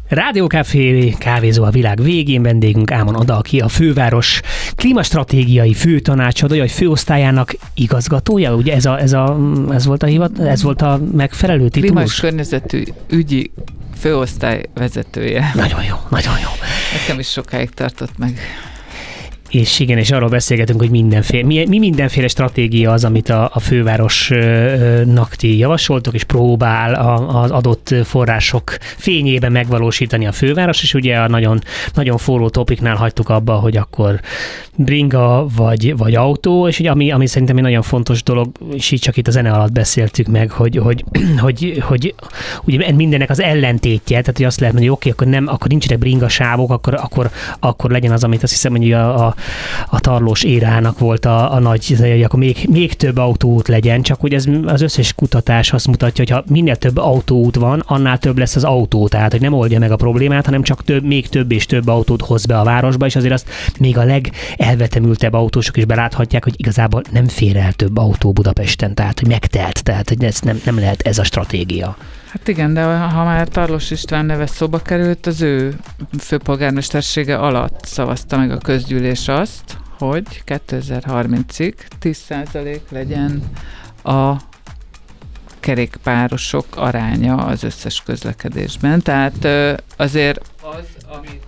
Rádiókafé, kávézó a világ végén, vendégünk Ámon Ada, aki a főváros klímastratégiai főtanácsadója, vagy főosztályának igazgatója, ugye ez volt a megfelelő titulus? Klímas környezetű ügyi főosztály vezetője. Nagyon jó, nagyon jó. Nekem is sokáig tartott meg. És igen, és arról beszélgetünk, hogy mindenféle stratégia az, amit a fővárosnak ti javasoltok, és próbál az adott források fényében megvalósítani a főváros, és ugye a nagyon, nagyon forró topiknál hagytuk abba, hogy akkor bringa vagy autó, és ugye ami szerintem egy nagyon fontos dolog, és így csak itt a zene alatt beszéltük meg, hogy ugye mindennek az ellentétje, tehát hogy azt lehet mondani, hogy oké, akkor nincsenek bringa sávok, akkor legyen az, amit azt hiszem, hogy a tarlós érának volt a nagy, hogy akkor még több autóút legyen, csak hogy az összes kutatás azt mutatja, hogy ha minél több autóút van, annál több lesz az autó, tehát hogy nem oldja meg a problémát, hanem csak még több és több autót hoz be a városba, és azért azt még a legelvetemültebb autósok is beláthatják, hogy igazából nem fér el több autó Budapesten, tehát hogy megtelt, tehát hogy ez nem lehet ez a stratégia. Hát igen, de ha már Tarlós István neve szóba került, az ő főpolgármestersége alatt szavazta meg a közgyűlés azt, hogy 2030-ig 10% legyen a kerékpárosok aránya az összes közlekedésben. Tehát azért az, amit...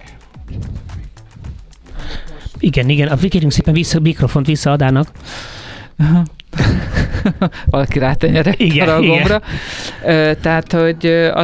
Igen, kérjünk szépen mikrofont vissza Adának. Valaki rátenyerett a gombra. Tehát, hogy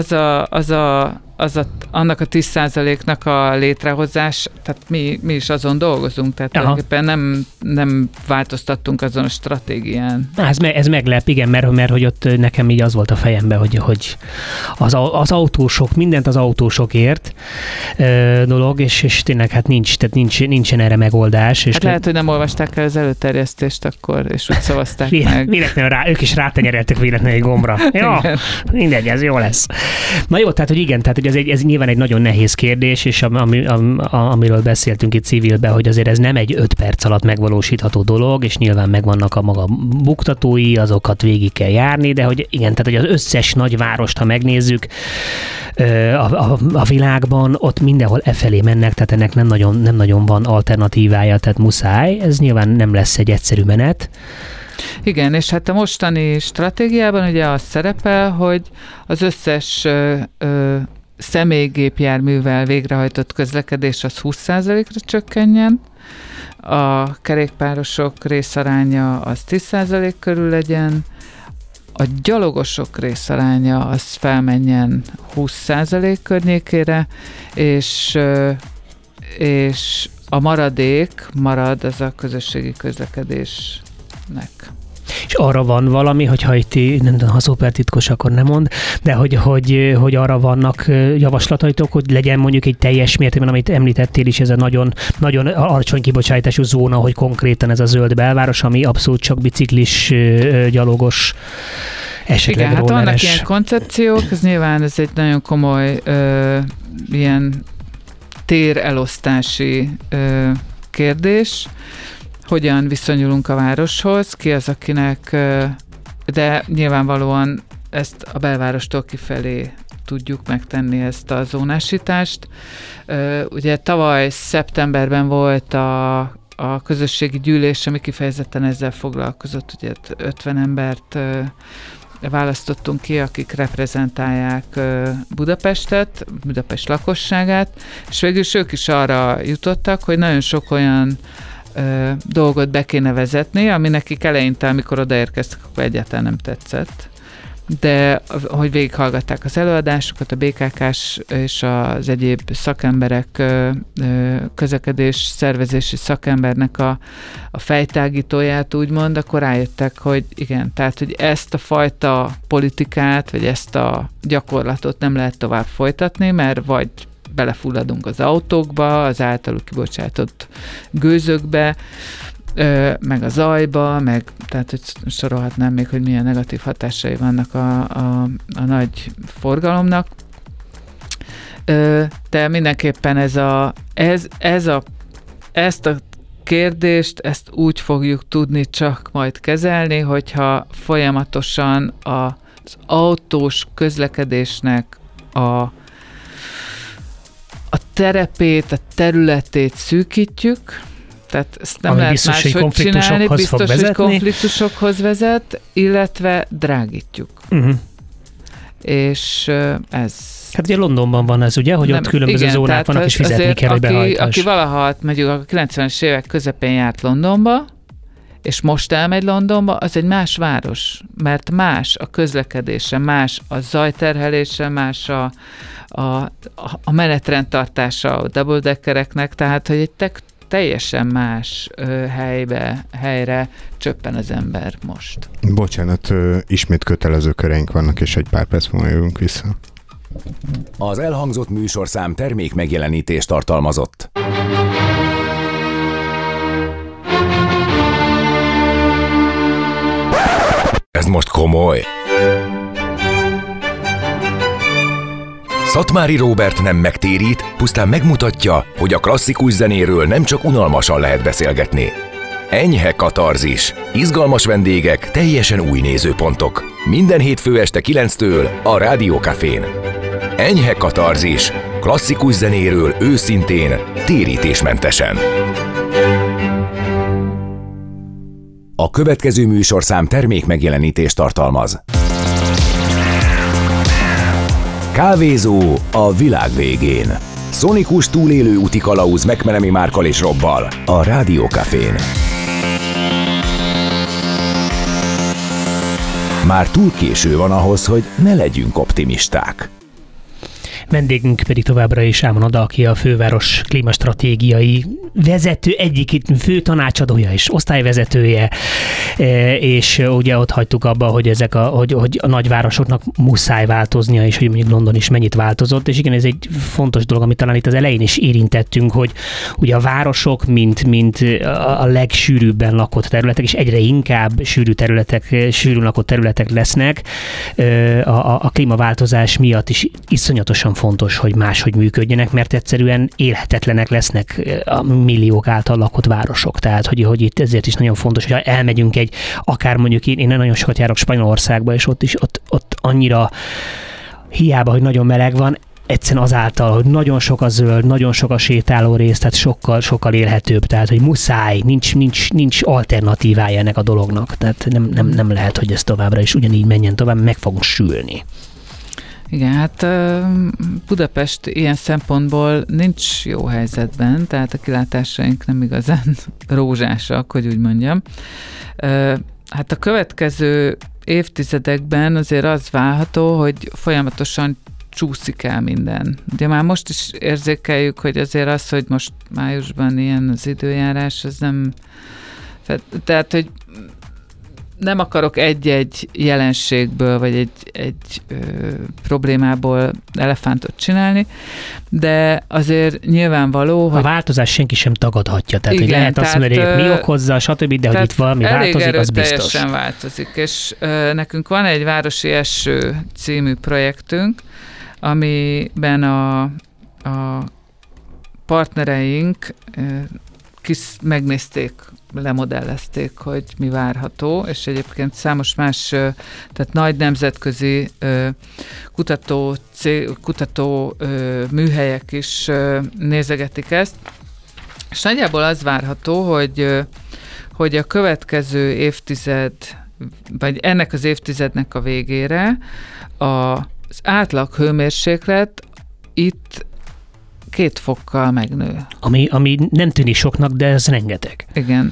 annak a 10%-nak a létrehozás, tehát mi is azon dolgozunk, tehát tulajdonképpen nem változtattunk azon a stratégián. Ez meglep, igen, mert hogy ott nekem így az volt a fejemben, hogy az autósok, mindent az autósokért dolog, és tényleg hát nincsen erre megoldás. És hát lehet, hogy nem olvasták el az előterjesztést akkor, és úgy szavazták meg. Véletlenül ők is rátenyereltek véletlenül egy gombra. Jó, mindegy, ez jó lesz. Na jó, tehát hogy igen, tehát hogy ez nyilván egy nagyon nehéz kérdés, és amiről beszéltünk itt civilben, hogy azért ez nem egy 5 perc alatt megvalósítható dolog, és nyilván megvannak a maga buktatói, azokat végig kell járni, de hogy igen, tehát hogy az összes nagyvárost, ha megnézzük a világban, ott mindenhol felé mennek, tehát ennek nem nagyon van alternatívája, tehát muszáj, ez nyilván nem lesz egy egyszerű menet. Igen, és hát a mostani stratégiában ugye az szerepel, hogy az összes személygépjárművel végrehajtott közlekedés az 20%-ra csökkenjen, a kerékpárosok részaránya az 10% körül legyen, a gyalogosok részaránya az felmenjen 20% környékére, és a maradék marad az a közösségi közlekedésnek. És arra van valami, hogyha itt nem tudom, ha szupertitkos, akkor nem mond, de hogy arra vannak javaslataitok, hogy legyen mondjuk egy teljes mértékben, amit említettél is, ez a nagyon, nagyon alacsony kibocsátású zóna, hogy konkrétan ez a zöld belváros, ami abszolút csak biciklis, gyalogos, esetleg igen, rolleres. Hát vannak ilyen koncepciók, ez egy nagyon komoly ilyen térelosztási kérdés, hogyan viszonyulunk a városhoz, ki az, akinek, de nyilvánvalóan ezt a belvárostól kifelé tudjuk megtenni, ezt a zónásítást. Ugye tavaly szeptemberben volt a közösségi gyűlés, ami kifejezetten ezzel foglalkozott, ugye 50 embert választottunk ki, akik reprezentálják Budapestet, Budapest lakosságát, és végül ők is arra jutottak, hogy nagyon sok olyan dolgot be kéne vezetni, ami nekik eleinte, amikor odaérkeztek, akkor egyáltalán nem tetszett. De hogy végighallgatták az előadásokat, a BKK-s és az egyéb szakemberek, közlekedés szervezési szakembernek a fejtágítóját úgymond, akkor rájöttek, hogy igen, tehát, hogy ezt a fajta politikát, vagy ezt a gyakorlatot nem lehet tovább folytatni, mert vagy belefulladunk az autókba, az általuk kibocsátott gőzökbe, meg a zajba, meg tehát, hogy sorolhatnám még, hogy milyen negatív hatásai vannak a nagy forgalomnak. De mindenképpen ezt a kérdést, ezt úgy fogjuk tudni csak majd kezelni, hogyha folyamatosan az autós közlekedésnek terepét, a területét szűkítjük, tehát ezt nem ami lehet biztos, máshogy csinálni, biztos, hogy vezetni. konfliktusokhoz vezet, illetve drágítjuk. És ez... Hát ugye Londonban van ez, ugye, hogy ott különböző zónák vannak, és fizetni kell, hogy behajtás. Aki valaha mondjuk a 90-es évek közepén járt Londonba, és most elmegy Londonba, az egy más város, mert más a közlekedése, más a zajterhelése, más a menetrendtartása a double-deckereknek, tehát hogy egy teljesen más helyre csöppen az ember most. Bocsánat, ismét kötelező köreink vannak, és egy pár perc múlva jövünk vissza. Az elhangzott műsorszám termék megjelenítést tartalmazott. Ez most komoly. Szatmári Róbert nem megtérít, pusztán megmutatja, hogy a klasszikus zenéről nem csak unalmasan lehet beszélgetni. Enyhe katarzis, izgalmas vendégek, teljesen új nézőpontok. Minden hétfő este 9-től a Rádió Cafén. Enyhe katarzis, klasszikus zenéről őszintén, térítésmentesen. A következő műsorszám termék megjelenítést tartalmaz. Kávézó a világ végén. Szonikus túlélő úti kalauz McMenemy Márkkal és Robbal a Rádió Cafén. Már túl késő van ahhoz, hogy ne legyünk optimisták. Vendégünk pedig továbbra is Ámon Ada, aki a főváros klímastratégiai vezető, egyik fő tanácsadója és osztályvezetője, és ugye ott hagytuk abba, hogy hogy a nagyvárosoknak muszáj változnia, és hogy mondjuk London is mennyit változott, és igen, ez egy fontos dolog, amit talán itt az elején is érintettünk, hogy ugye a városok, mint a legsűrűbben lakott területek, és egyre inkább sűrűn lakott területek lesznek, a klímaváltozás miatt is iszonyatosan fontos, hogy máshogy működjenek, mert egyszerűen élhetetlenek lesznek a milliók által lakott városok. Tehát, hogy itt ezért is nagyon fontos, hogy elmegyünk akár mondjuk én nagyon sokat járok Spanyolországba, és ott annyira hiába, hogy nagyon meleg van, egyszerűen azáltal, hogy nagyon sok a zöld, nagyon sok a sétáló rész, tehát sokkal élhetőbb, tehát hogy muszáj, nincs alternatívája ennek a dolognak, tehát nem lehet, hogy ez továbbra is ugyanígy menjen tovább, meg fogunk sülni. Igen, hát Budapest ilyen szempontból nincs jó helyzetben, tehát a kilátásaink nem igazán rózsásak, hogy úgy mondjam. Hát a következő évtizedekben azért az várható, hogy folyamatosan csúszik el minden. Ugye már most is érzékeljük, hogy azért az, hogy most májusban ilyen az időjárás, az nem... Tehát, hogy nem akarok egy-egy jelenségből, vagy egy problémából elefántot csinálni, de azért nyilvánvaló, hogy... A változás senki sem tagadhatja, tehát igen, hogy lehet azt mondani, hogy mi okozza, stb., de hogy itt valami változik, az biztos. Teljesen változik, és nekünk van egy Városi Eső című projektünk, amiben a partnereink megnézték, lemodellezték, hogy mi várható, és egyébként számos más, tehát nagy nemzetközi kutató műhelyek is nézegetik ezt, és nagyjából az várható, hogy a következő évtized, vagy ennek az évtizednek a végére az átlag hőmérséklet itt 2 fokkal megnő. Ami nem tűnik soknak, de ez rengeteg. Igen.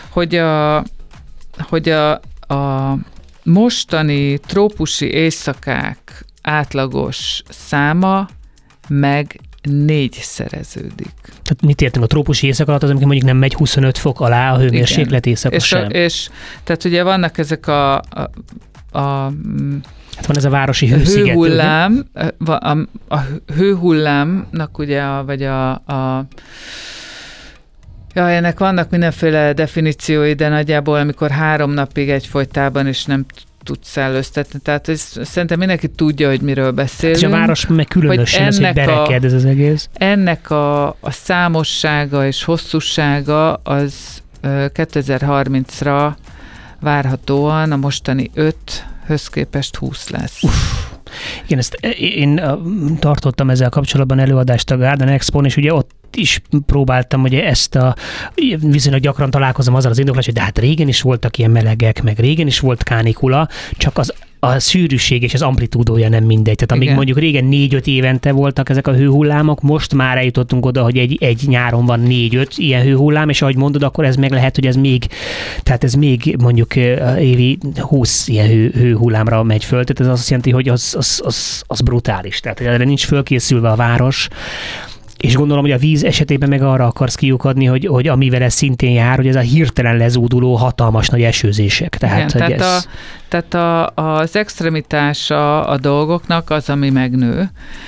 Hogy a mostani trópusi éjszakák átlagos száma meg 4-szereződik. Tehát mit értünk a trópusi éjszak alatt, az, amikor mondjuk nem megy 25 fok alá a hőmérséklet éjszaka sem. És tehát ugye vannak ezek hát van ez a városi hőszigető. Hőhullám, a hőhullámnak ugye, vagy ennek vannak mindenféle definíciói, de nagyjából amikor 3 napig egyfolytában is nem tudsz szellőztetni. Tehát szerintem mindenki tudja, hogy miről beszélünk. És a város meg különösen az, hogy bereked ez az egész. Ennek a számossága és hosszúsága az 2030-ra várhatóan a mostani 5-höz képest 20 lesz. Igen, ezt én tartottam ezzel kapcsolatban előadást a Garden Expon, és ugye ott is próbáltam, ugye ezt viszonylag gyakran találkozom azzal az indoklás, hogy de hát régen is voltak ilyen melegek, meg régen is volt kánikula, csak a szűrűség és az amplitúdója nem mindegy. Tehát amíg mondjuk régen 4-5 évente voltak ezek a hőhullámok, most már eljutottunk oda, hogy egy nyáron van 4-5 ilyen hőhullám, és ahogy mondod, akkor ez meg lehet, hogy ez még mondjuk évi 20 ilyen hőhullámra megy föl. Tehát ez azt jelenti, hogy az brutális. Tehát erre nincs fölkészülve a város. És gondolom, hogy a víz esetében meg arra akarsz kiukadni, hogy amivel ez szintén jár, hogy ez a hirtelen lezúduló hatalmas nagy esőzések. Tehát az extremitása a dolgoknak az, ami megnő,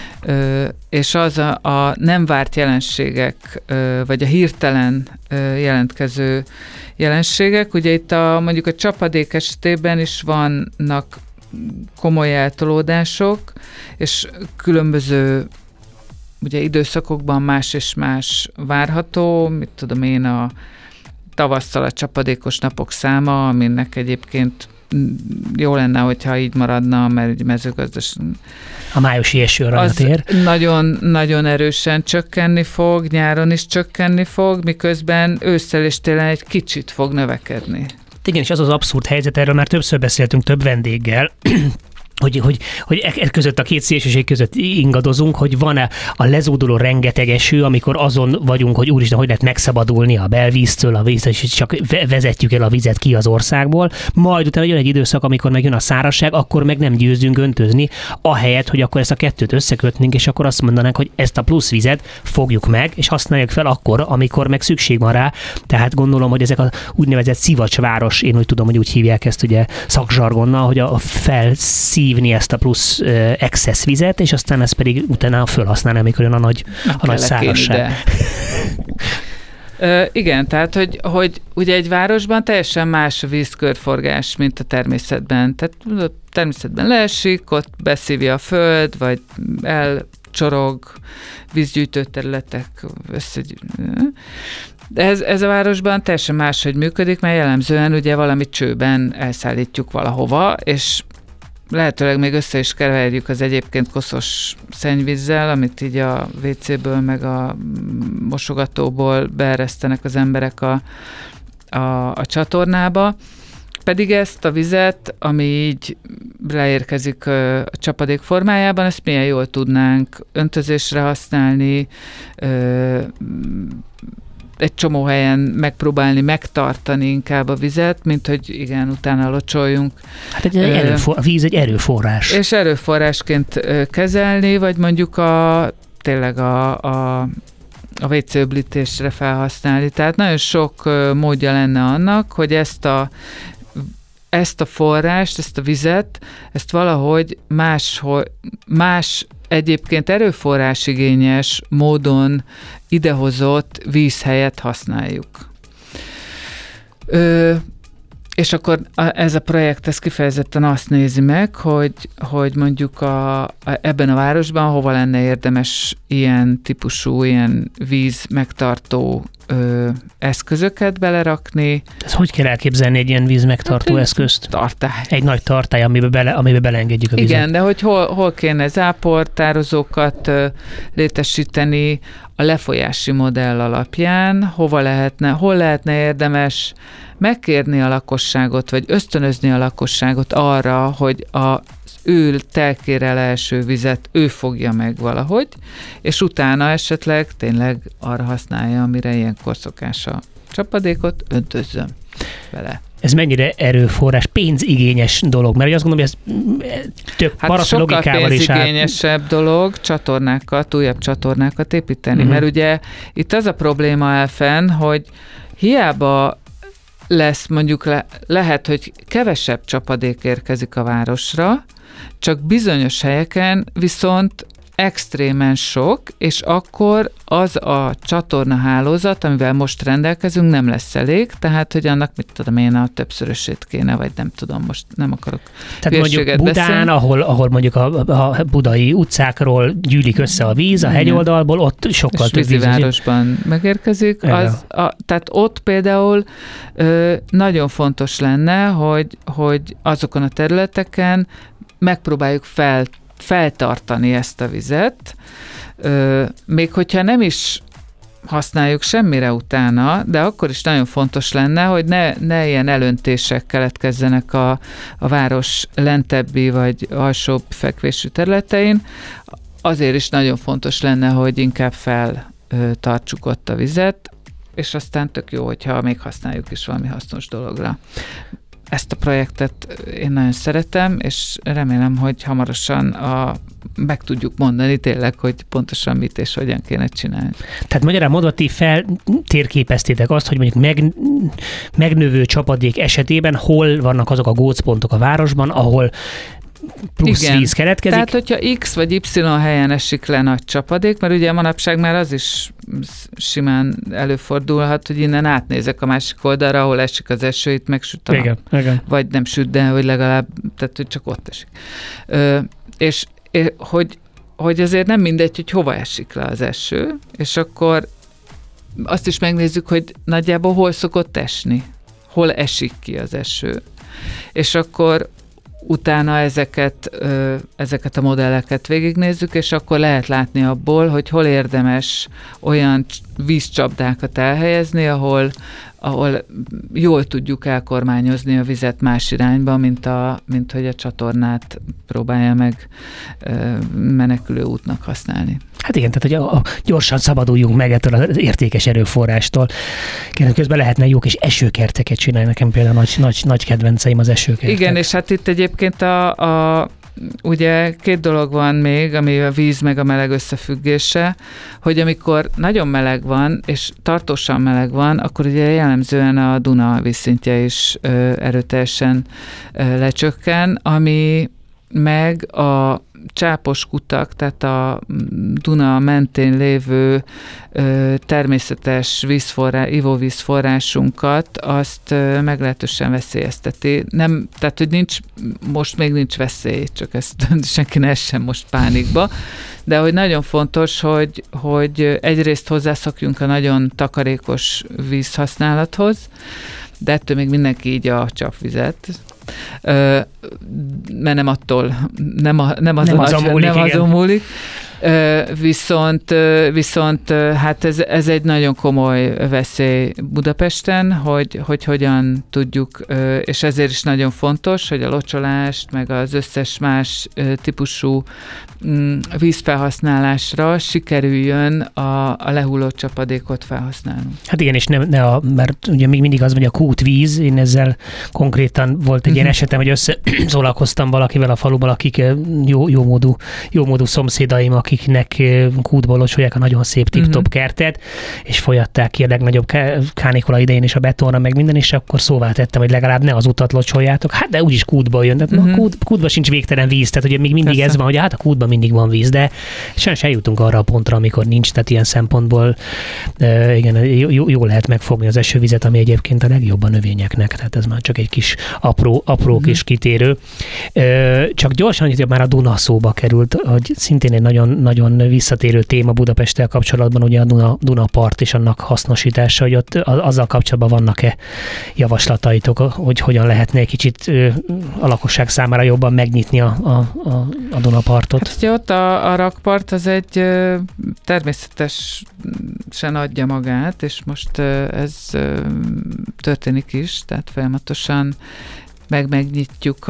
és az a nem várt jelenségek, vagy a hirtelen jelentkező jelenségek. Ugye itt mondjuk a csapadék esetében is vannak komoly eltolódások, és különböző ugye időszakokban más és más várható, mit tudom én, a tavasszal a csapadékos napok száma, aminek egyébként jó lenne, hogyha így maradna, mert ugye mezőgazdaság. A májusi eső aranyat ér. Nagyon, nagyon erősen csökkenni fog, nyáron is csökkenni fog, miközben ősszel és télen egy kicsit fog növekedni. Igen, és az az abszurd helyzet, erről már többször beszéltünk több vendéggel, hogy között a két szélsőség között ingadozunk, hogy van-e a lezúduló rengeteg eső, amikor azon vagyunk, hogy úristen, hogy lehet megszabadulni a belvíztől, a víztől, és csak vezetjük el a vizet ki az országból, majd utána jön egy időszak, amikor megjön a szárazság, akkor meg nem győzünk öntözni, ahelyett, hogy akkor ezt a kettőt összekötnénk, és akkor azt mondanánk, hogy ezt a plusz vizet fogjuk meg, és használjuk fel akkor, amikor meg szükség van rá. Tehát gondolom, hogy ezek a úgynevezett szivacsváros, én úgy tudom, hogy úgy hívják ezt ugye szakzsargonnal, hogy a felszívni ezt a plusz excess vizet, és aztán ezt pedig utána felhasználni, amikor jön a nagy szárazság. Igen, tehát, hogy ugye egy városban teljesen más a vízkörforgás, mint a természetben. Tehát a természetben leesik, ott beszívja a föld, vagy elcsorog, vízgyűjtő területek de ez a városban teljesen máshogy működik, mert jellemzően ugye valami csőben elszállítjuk valahova, és lehetőleg még össze is keverjük az egyébként koszos szennyvízzel, amit így a WC-ből meg a mosogatóból beeresztenek az emberek a csatornába. Pedig ezt a vizet, ami így leérkezik a csapadék formájában, ezt milyen jól tudnánk öntözésre használni, egy csomó helyen megpróbálni megtartani inkább a vizet, mint hogy igen, utána locsoljunk. Hát a víz egy erőforrás. És erőforrásként kezelni, vagy mondjuk tényleg a WC-öblítésre felhasználni. Tehát nagyon sok módja lenne annak, hogy ezt a forrást, ezt a vizet, ezt valahogy más egyébként erőforrásigényes módon idehozott víz helyett használjuk. És akkor ez a projekt ez kifejezetten azt nézi meg, hogy mondjuk ebben a városban hova lenne érdemes ilyen típusú, ilyen víz megtartó eszközöket belerakni. Ez hogy kell elképzelni egy ilyen víz megtartó eszközt? Tartály. Egy nagy tartály, amiben beleengedjük a vizet. Igen, de hogy hol kéne záportározókat létesíteni a lefolyási modell alapján, hol lehetne érdemes megkérni a lakosságot, vagy ösztönözni a lakosságot arra, hogy az ő telkére leeső vizet ő fogja meg valahogy, és utána esetleg tényleg arra használja, amire ilyenkor szokás a csapadékot, öntözzön vele. Ez mennyire erőforrás, pénzigényes dolog? Mert azt gondolom, hogy ez több paraszt logikával is sokkal pénzigényesebb dolog újabb csatornákat építeni, mert ugye itt az a probléma áll fenn, hogy hiába lesz mondjuk lehet, hogy kevesebb csapadék érkezik a városra, csak bizonyos helyeken viszont extrémen sok, és akkor az a csatornahálózat, amivel most rendelkezünk, nem lesz elég, tehát, hogy annak, mit tudom én, a többszörösét kéne, vagy nem tudom, most nem akarok tehát mondjuk Budán, ahol mondjuk a budai utcákról gyűlik össze a víz, a hegyoldalból, ott sokkal több víz. És vízivárosban megérkezik. Tehát ott például nagyon fontos lenne, hogy azokon a területeken megpróbáljuk feltartani ezt a vizet, még hogyha nem is használjuk semmire utána, de akkor is nagyon fontos lenne, hogy ne ilyen elöntések keletkezzenek a város lentebbi vagy alsóbb fekvésű területein. Azért is nagyon fontos lenne, hogy inkább feltartsuk ott a vizet, és aztán tök jó, hogyha még használjuk is valami hasznos dologra. Ezt a projektet én nagyon szeretem, és remélem, hogy hamarosan meg tudjuk mondani tényleg, hogy pontosan mit és hogyan kéne csinálni. Tehát magyarán mondva, ti feltérképeztétek azt, hogy mondjuk megnövő csapadék esetében hol vannak azok a gócpontok a városban, ahol plusz víz keletkezik. Tehát, hogyha X vagy Y helyen esik le nagy csapadék, mert ugye manapság már az is simán előfordulhat, hogy innen átnézek a másik oldalra, ahol esik az eső, itt meg süt a nap. Igen. Vagy nem süt, de hogy legalább, tehát hogy csak ott esik. És hogy azért nem mindegy, hogy hova esik le az eső, és akkor azt is megnézzük, hogy nagyjából hol szokott esni, hol esik ki az eső. És akkor utána ezeket a modelleket végignézzük, és akkor lehet látni abból, hogy hol érdemes olyan vízcsapdákat elhelyezni, ahol jól tudjuk elkormányozni a vizet más irányba, mint hogy a csatornát próbálja meg menekülő útnak használni. Hát igen, tehát hogy gyorsan szabaduljunk meg ettől az értékes erőforrástól. Közben lehetne jók és esőkerteket csinálni. Nekem például nagy kedvenceim az esőkertek. Igen, és hát itt egyébként ugye két dolog van még, ami a víz meg a meleg összefüggése, hogy amikor nagyon meleg van, és tartósan meleg van, akkor ugye jellemzően a Duna vízszintje is erőteljesen lecsökken, ami meg a csápos kutak, tehát a Duna mentén lévő természetes ivóvízforrásunkat, azt meglehetősen veszélyezteti. Nem, tehát, hogy most még nincs veszély, csak ezt senki ne essen most pánikba, de hogy nagyon fontos, hogy egyrészt hozzászokjunk a nagyon takarékos vízhasználathoz, de ettől még mindenki így a csapvizet. Mert nem attól, nem azon múlik. Viszont hát ez egy nagyon komoly veszély Budapesten, hogy hogyan tudjuk, és ezért is nagyon fontos, hogy a locsolást, meg az összes más típusú vízfelhasználásra sikerüljön a lehulló csapadékot felhasználni. Hát igen, és mert ugye még mindig az, hogy a kútvíz, én ezzel konkrétan volt egy ilyen esetem, hogy összeszólalkoztam valakivel a faluban, akik jómódú szomszédaim, akiknek kútból locsolják a nagyon szép tip-top kertet, és folyatták ki a legnagyobb kánikula idején is a betonra, meg minden, és akkor szóvá tettem, hogy legalább ne az utat locsoljátok. Hát de úgyis kútból jön. Tehát kútban sincs végtelen víz, tehát ugye még mindig ez van, hogy hát a kútban mindig van víz, de sajnos eljutunk arra a pontra, amikor nincs, tehát ilyen szempontból igen, jó lehet megfogni az esővizet, ami egyébként a legjobb a növényeknek, tehát ez már csak egy kis apró kis kitérő. Csak gyorsan, hogy már a Duna szóba került, hogy szintén egy nagyon, nagyon visszatérő téma Budapesttel kapcsolatban, ugye a Dunapart és annak hasznosítása, hogy ott azzal kapcsolatban vannak-e javaslataitok, hogy hogyan lehetne egy kicsit a lakosság számára jobban megnyitni a Dunapartot? Hát ugye ott a rakpart az egy természetesen adja magát, és most ez történik is, tehát folyamatosan megnyitjuk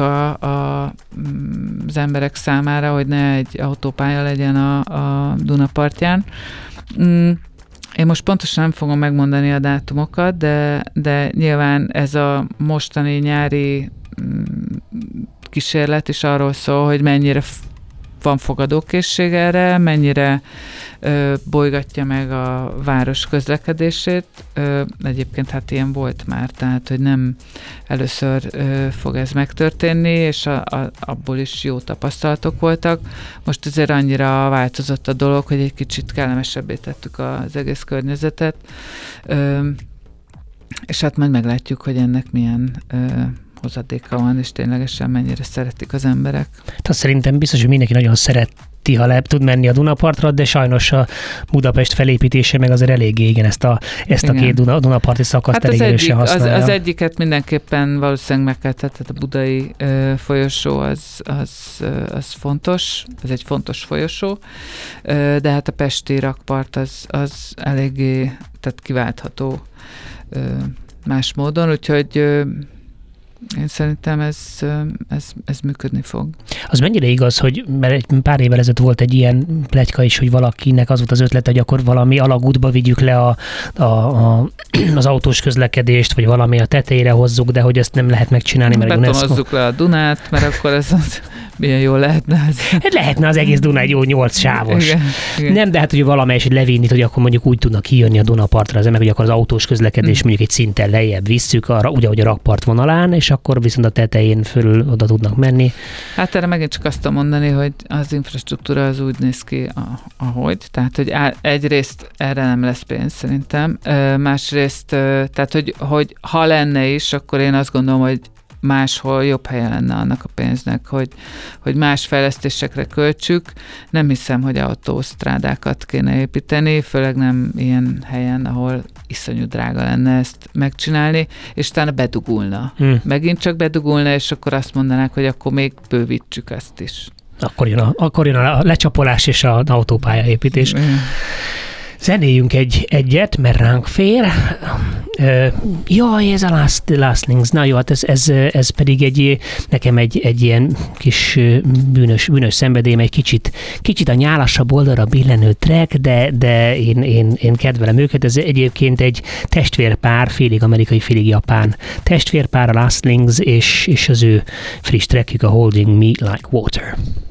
az emberek számára, hogy ne egy autópálya legyen a Dunapartján. Én most pontosan nem fogom megmondani a dátumokat, de nyilván ez a mostani nyári kísérlet is arról szól, hogy mennyire van fogadókészség erre, mennyire bolygatja meg a város közlekedését. Egyébként hát ilyen volt már, tehát hogy nem először fog ez megtörténni, és abból is jó tapasztalatok voltak. Most azért annyira változott a dolog, hogy egy kicsit kellemesebbé tettük az egész környezetet, és hát majd meglátjuk, hogy ennek milyen hozadéka van, és ténylegesen mennyire szeretik az emberek. Tehát szerintem biztos, hogy mindenki nagyon szeretné Tiha le tud menni a Dunapartra, de sajnos a Budapest felépítése meg azért eléggé, igen, ezt a két Dunaparti szakaszt elég erősen használja. Az egyiket mindenképpen valószínűleg meg kell, tehát a budai folyosó az fontos, ez egy fontos folyosó, de hát a pesti rakpart az eléggé, tehát kiváltható más módon, úgyhogy én szerintem ez működni fog. Az mennyire igaz, hogy mert egy pár évvel ezelőtt volt egy ilyen pletyka is, hogy valakinek az volt az ötlet, hogy akkor valami alagútba vigyük le az autós közlekedést, vagy valami a tetejére hozzuk, de hogy ezt nem lehet megcsinálni, mert betonozzuk le a Dunát, mert akkor ez milyen jó lehetne. Lehetne az egész Duna egy jó 8 sávos. Igen. Nem, de hát, hogy valamelyest levinni, hogy akkor mondjuk úgy tudnak kijönni a Dunapartra, meg hogy akkor az autós közlekedés mondjuk egy szinten lejjebb visszük, ugye, hogy a rakpart vonalán, és akkor viszont a tetején fölül oda tudnak menni. Hát erre megint csak azt tudom mondani, hogy az infrastruktúra az úgy néz ki, ahogy. Tehát, hogy egyrészt erre nem lesz pénz szerintem. Másrészt, tehát, hogy ha lenne is, akkor én azt gondolom, hogy máshol jobb helye lenne annak a pénznek, hogy más fejlesztésekre költsük. Nem hiszem, hogy autósztrádákat kéne építeni, főleg nem ilyen helyen, ahol iszonyú drága lenne ezt megcsinálni, és utána bedugulna. Megint csak bedugulna, és akkor azt mondanák, hogy akkor még bővítsük ezt is. Akkor jön a lecsapolás és az autópályaépítés. Zenéljünk egyet, mert ránk fér. Jaj, ez a Last Links. Na jó, hát ez pedig nekem egy ilyen kis bűnös szenvedélyem, egy kicsit a nyálasabb oldalra billenő track, de én kedvelem őket. Ez egyébként egy testvérpár, félig amerikai, félig japán testvérpár, a Last Links, és az ő friss trackjük, a Holding Me Like Water.